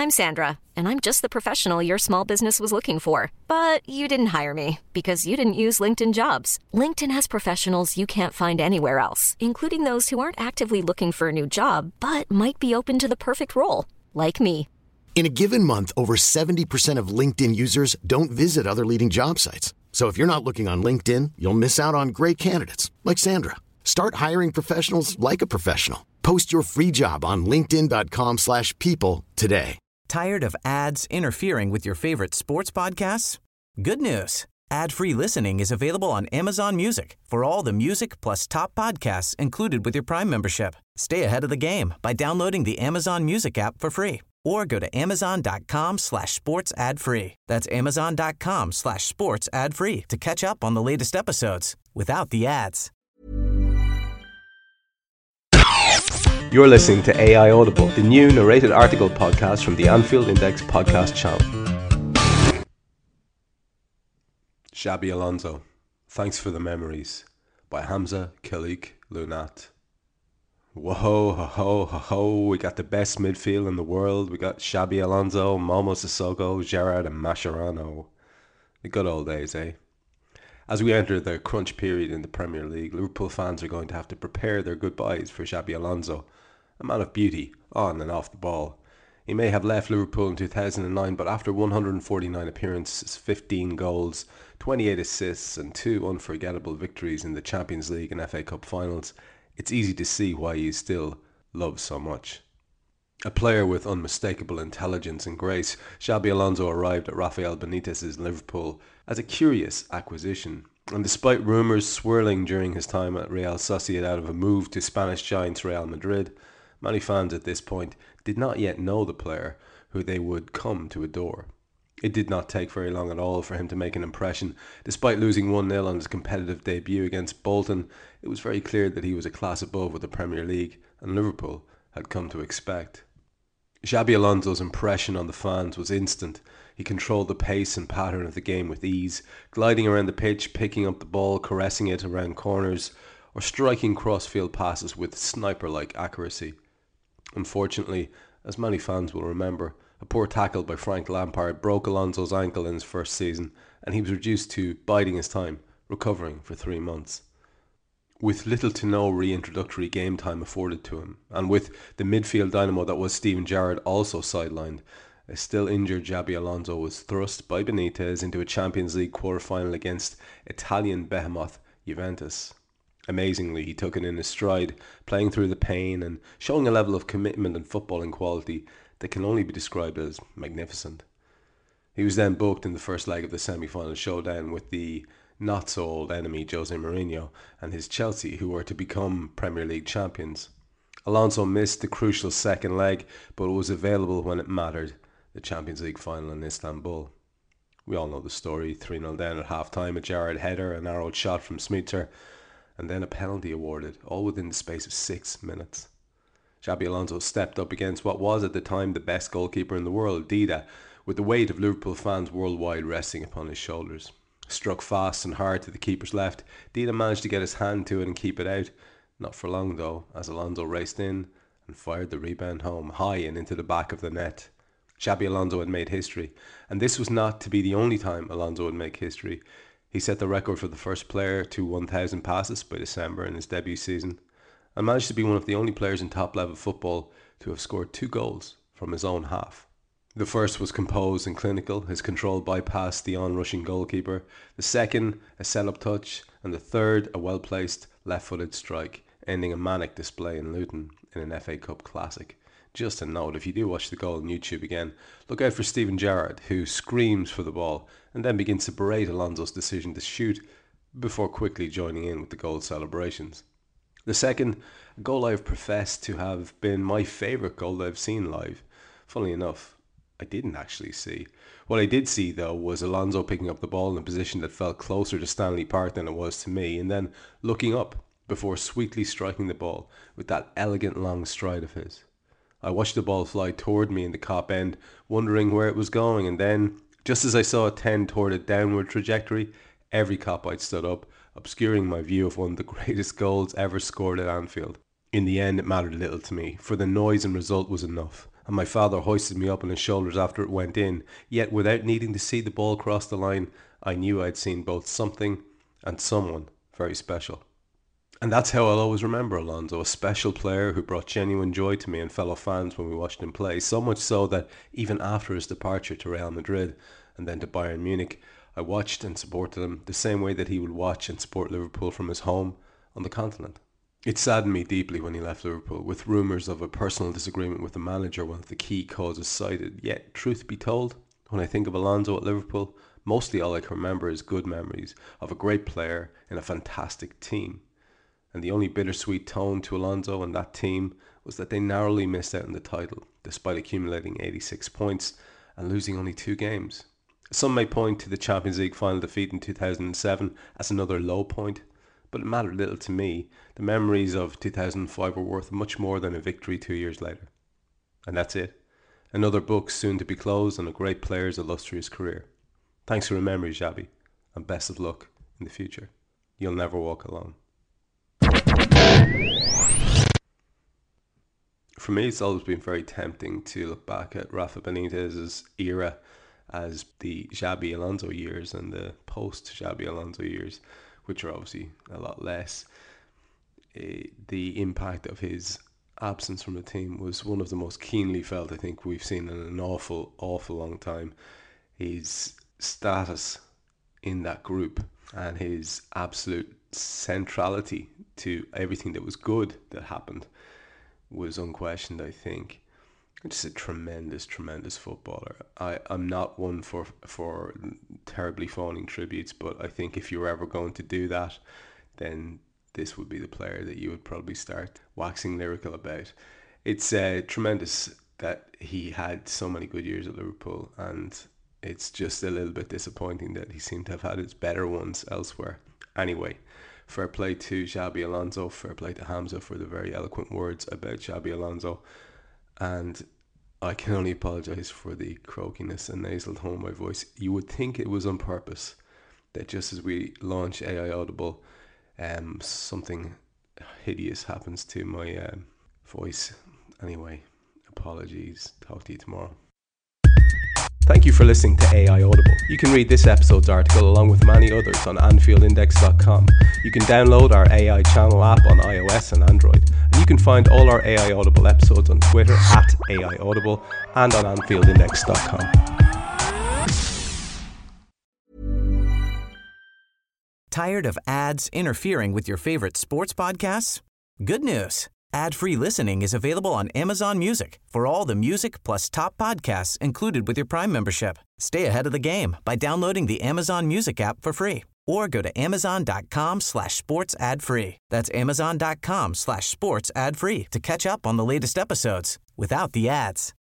I'm Sandra, and I'm just the professional your small business was looking for. But you didn't hire me because you didn't use LinkedIn Jobs. LinkedIn has professionals you can't find anywhere else, including those who aren't actively looking for a new job, but might be open to the perfect role, like me. In a given month, over 70% of LinkedIn users don't visit other leading job sites. So if you're not looking on LinkedIn, you'll miss out on great candidates like Sandra. Start hiring professionals like a professional. Post your free job on linkedin.com/people today. Tired of ads interfering with your favorite sports podcasts? Good news. Ad-free listening is available on Amazon Music for all the music plus top podcasts included with your Prime membership. Stay ahead of the game by downloading the Amazon Music app for free or go to amazon.com/sports ad free. That's amazon.com/sports ad free to catch up on the latest episodes without the ads. You're listening to AI Audible, the new narrated article podcast from the Anfield Index podcast channel. Xabi Alonso, Thanks for the Memories, by Hamza Khalid Lunat. Whoa, ho, ho, ho, ho, we got the best midfield in the world. We got Xabi Alonso, Momo Sissoko, Gerrard and Mascherano. The good old days, eh? As we enter the crunch period in the Premier League, Liverpool fans are going to have to prepare their goodbyes for Xabi Alonso, a man of beauty, on and off the ball. He may have left Liverpool in 2009, but after 149 appearances, 15 goals, 28 assists and 2 unforgettable victories in the Champions League and FA Cup finals, it's easy to see why he is still loved so much. A player with unmistakable intelligence and grace, Xabi Alonso arrived at Rafael Benitez's Liverpool as a curious acquisition. And despite rumours swirling during his time at Real Sociedad of a move to Spanish giants Real Madrid, many fans at this point did not yet know the player who they would come to adore. It did not take very long at all for him to make an impression. Despite losing 1-0 on his competitive debut against Bolton, it was very clear that he was a class above what the Premier League and Liverpool had come to expect. Xabi Alonso's impression on the fans was instant. He controlled the pace and pattern of the game with ease, gliding around the pitch, picking up the ball, caressing it around corners, or striking cross-field passes with sniper-like accuracy. Unfortunately, as many fans will remember, a poor tackle by Frank Lampard broke Alonso's ankle in his first season, and he was reduced to biding his time, recovering for 3 months. With little to no reintroductory game time afforded to him, and with the midfield dynamo that was Steven Gerrard also sidelined, a still injured Xabi Alonso was thrust by Benitez into a Champions League quarter-final against Italian behemoth Juventus. Amazingly, he took it in his stride, playing through the pain and showing a level of commitment and footballing quality that can only be described as magnificent. He was then booked in the first leg of the semi-final showdown with the not-so-old enemy Jose Mourinho and his Chelsea, who were to become Premier League champions. Alonso missed the crucial second leg, but was available when it mattered, the Champions League final in Istanbul. We all know the story, 3-0 down at half-time, a Gerrard header, an arrowed shot from Smitzer, and then a penalty awarded, all within the space of 6 minutes. Xabi Alonso stepped up against what was at the time the best goalkeeper in the world, Dida, with the weight of Liverpool fans worldwide resting upon his shoulders. Struck fast and hard to the keeper's left, Dida managed to get his hand to it and keep it out. Not for long though, as Alonso raced in and fired the rebound home, high and into the back of the net. Xabi Alonso had made history, and this was not to be the only time Alonso would make history. He set the record for the first player to 1,000 passes by December in his debut season, and managed to be one of the only players in top-level football to have scored 2 goals from his own half. The first was composed and clinical, his controlled bypass the on-rushing goalkeeper. The second, a set-up touch, and the third, a well-placed left-footed strike, ending a manic display in Luton in an FA Cup classic. Just a note, if you do watch the goal on YouTube again, look out for Steven Gerrard, who screams for the ball and then begins to berate Alonso's decision to shoot before quickly joining in with the goal celebrations. The second, a goal I've professed to have been my favourite goal I've seen live. Funnily enough, I didn't actually see. What I did see, though, was Alonso picking up the ball in a position that felt closer to Stanley Park than it was to me, and then looking up before sweetly striking the ball with that elegant long stride of his. I watched the ball fly toward me in the Kop end, wondering where it was going, and then, just as I saw it tend toward a downward trajectory, every Kopite stood up, obscuring my view of one of the greatest goals ever scored at Anfield. In the end, it mattered little to me, for the noise and result was enough, and my father hoisted me up on his shoulders after it went in. Yet without needing to see the ball cross the line, I knew I'd seen both something and someone very special. And that's how I'll always remember Alonso, a special player who brought genuine joy to me and fellow fans when we watched him play, so much so that even after his departure to Real Madrid and then to Bayern Munich, I watched and supported him the same way that he would watch and support Liverpool from his home on the continent. It saddened me deeply when he left Liverpool, with rumours of a personal disagreement with the manager, one of the key causes cited. Yet, truth be told, when I think of Alonso at Liverpool, mostly all I can remember is good memories of a great player in a fantastic team. And the only bittersweet tone to Alonso and that team was that they narrowly missed out on the title, despite accumulating 86 points and losing only 2 games. Some may point to the Champions League final defeat in 2007 as another low point, but it mattered little to me. The memories of 2005 were worth much more than a victory 2 years later. And that's it. Another book soon to be closed on a great player's illustrious career. Thanks for remembering, Xabi, and best of luck in the future. You'll never walk alone. For me, it's always been very tempting to look back at Rafa Benitez's era as the Xabi Alonso years and the post-Xabi Alonso years, which are obviously a lot less. The impact of his absence from the team was one of the most keenly felt I think we've seen in an awful long time. His status in that group and his absolute centrality to everything that was good that happened was unquestioned, I think. Just a tremendous footballer. I'm not one for terribly fawning tributes, but I think if you were ever going to do that, then this would be the player that you would probably start waxing lyrical about. It's tremendous that he had so many good years at Liverpool, and it's just a little bit disappointing that he seemed to have had his better ones elsewhere. Anyway, fair play to Xabi Alonso, fair play to Hamza for the very eloquent words about Xabi Alonso, and I can only apologise for the croakiness and nasal tone of my voice. You would think it was on purpose, that just as we launch AI Audible, something hideous happens to my voice. Anyway, apologies. Talk to you tomorrow. Thank you for listening to AI Audible. You can read this episode's article along with many others on AnfieldIndex.com. You can download our AI channel app on iOS and Android. And you can find all our AI Audible episodes on Twitter at AI Audible and on AnfieldIndex.com. Tired of ads interfering with your favorite sports podcasts? Good news. Ad-free listening is available on Amazon Music for all the music plus top podcasts included with your Prime membership. Stay ahead of the game by downloading the Amazon Music app for free or go to amazon.com/sports ad free. That's amazon.com/sports ad free to catch up on the latest episodes without the ads.